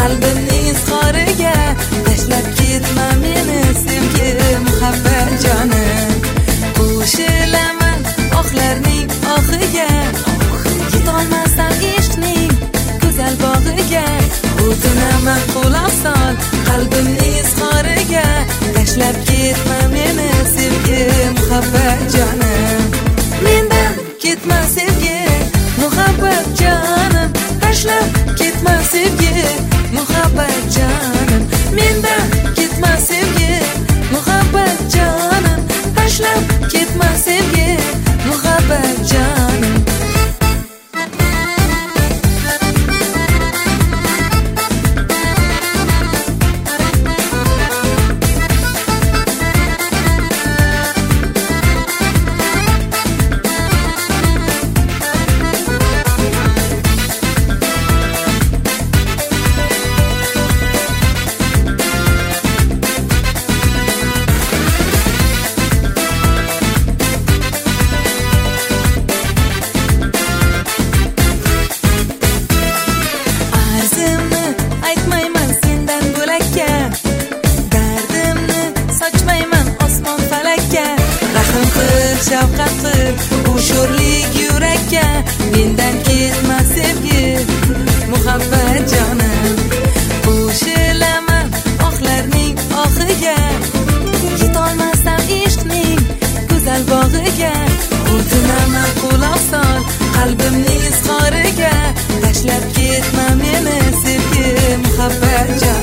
qalbimning izhoriga, tashlab ketma meni sevgi muhabbat jonim. Qo'shilaman oxlarning oxiga, yetolmasam ishqning go'zal bog'iga. O'tinaman quloq sol qalbimning izhoriga, tashlab ketma meni sevgi muhabbat jonim. Mendan ketma sevgi muhabbat jonim, tashlab ketma sevgi muhabbat jonim. Mendan ketma sevgi muhabbat jonim, tashlab ketma sevgi muhabbat jonim. Shafqat qil bu sho'rlik yurakka, mendan ketma sevgi muhabbat jonim. Qo'shilaman oxlarning oxiga, yetolmasam ishqning go'zal bog'iga. O'tinaman quloq sol qalbimning izhoriga, tashlab ketma meni sevgi muhabbat jonim.